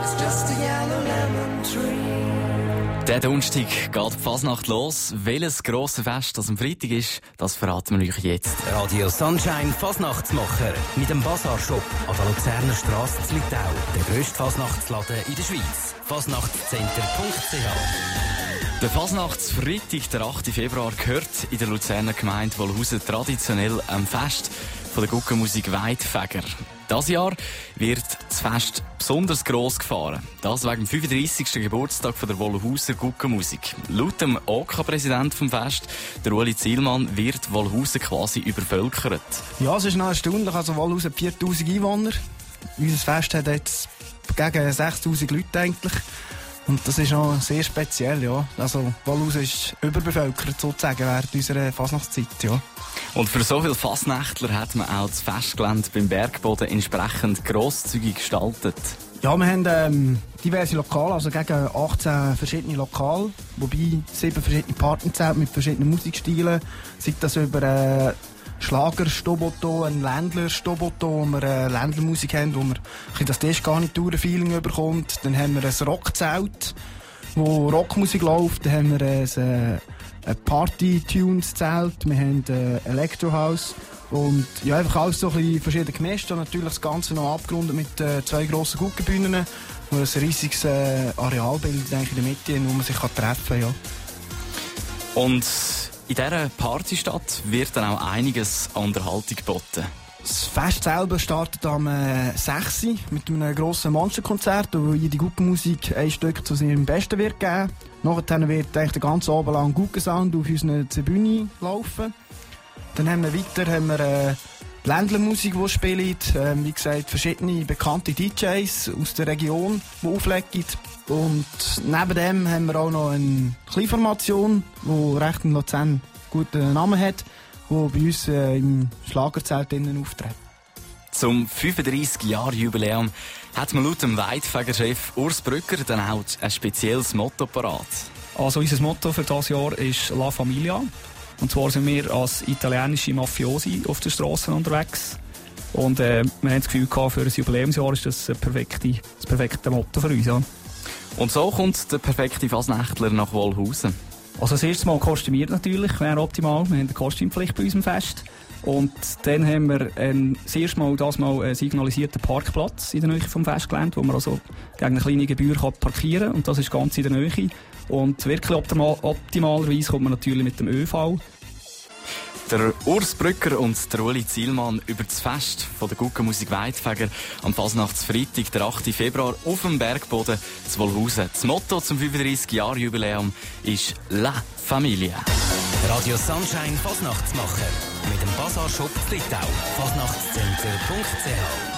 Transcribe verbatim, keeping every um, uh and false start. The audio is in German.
It's just a yellow lemon tree. Der Donnerstag geht die Fasnacht los. Welches grosse Fest das am Freitag ist, das verraten wir euch jetzt. Radio Sunshine Fasnachtsmacher mit dem Basar-Shop an der Luzerner Strasse in Litau. Der grösste Fasnachtsladen in der Schweiz. fasnachtscenter punkt c h. Der Fasnachtsfreitag, der achte Februar, gehört in der Luzerner Gemeinde Wolhusen traditionell am Fest von der Guggenmusik Weitfäger. Dieses Jahr wird das Fest besonders gross gefahren. Das wegen dem fünfunddreissigsten Geburtstag von der Wolhuser Guggenmusik. Laut dem O K-Präsident vom Fest, der Ueli Zielmann, wird Wolhusen quasi übervölkert. Ja, es ist noch erstaunlich. Also Wolhusen hat viertausend Einwohner. Unser Fest hat jetzt gegen sechstausend Leute eigentlich. Und das ist auch sehr speziell, ja. Also Wolhusen ist überbevölkert sozusagen während unserer Fasnachtszeit, ja. Und für so viele Fasnächtler hat man auch das Festgelände beim Bergboden entsprechend grosszügig gestaltet. Ja, wir haben ähm, diverse Lokale, also gegen achtzehn verschiedene Lokale, wobei sieben verschiedene Partnerzelt mit verschiedenen Musikstilen, sei das über äh, Schlager-Stoboto, ein Ländler-Stoboto, wo wir äh, Ländlermusik haben, wo man das Desgarnituren-Feeling bekommt. Dann haben wir ein Rockzelt, wo Rockmusik läuft. Dann haben wir ein, äh, ein Party-Tunes-Zelt. Wir haben äh, Electro-House. Und ja, einfach alles so ein bisschen verschieden gemischt. Und natürlich das Ganze noch abgerundet mit äh, zwei grossen Guggenbühnen, wo ein riesiges äh, Areal bildet, denke ich, in der Mitte, wo man sich kann treffen kann. Ja. Und in dieser Partystadt wird dann auch einiges an Unterhaltung geboten. Das Fest selber startet am äh, sechs Uhr mit einem grossen Monsterkonzert, wo jede Guggenmusik ein Stück zu seinem Besten wird geben. Nachher wird eigentlich den ganzen Abend lang Guggensound auf unserer Bühne laufen. Dann haben wir weiter haben wir, äh, die Ländlermusik, die spielt. Äh, wie gesagt, verschiedene bekannte D Js aus der Region, die auflegen. Und neben dem haben wir auch noch eine Kleinformation, die recht in Luzern einen guten Namen hat, die bei uns äh, im Schlagerzelt auftritt. Zum fünfunddreissig-Jahr-Jubiläum hat man laut dem Weitfäger-Chef Urs Brücker dann auch ein spezielles Motto parat. Also unser Motto für dieses Jahr ist La Familia. Und zwar sind wir als italienische Mafiosi auf den Strassen unterwegs. Und äh, wir haben das Gefühl gehabt, für ein Jubiläumsjahr ist das ein perfekte, das perfekte Motto für uns. Ja. Und so kommt der perfekte Fasnächtler nach Wolhusen. Also das erste Mal kostümiert natürlich, wäre optimal. Wir haben eine Kostümpflicht bei unserem Fest. Und dann haben wir ein, das erste Mal, das mal einen signalisierten Parkplatz in der Nähe vom Festgelände, wo man also gegen eine kleine Gebühr kann parkieren kann. Und das ist ganz in der Nähe. Und wirklich optimal, optimalerweise kommt man natürlich mit dem ÖV. Der Urs Brücker und der Ueli Zielmann über das Fest von der Guggenmusik Weitfäger am Fasnachtsfreitag, der achte Februar, auf dem Bergboden zu Wolhusen. Das Motto zum fünfunddreissig-Jahr-Jubiläum ist La Familia. Radio Sunshine Fasnachtsmacher mit dem Basar-Shop Litau. fasnachtscenter punkt c h.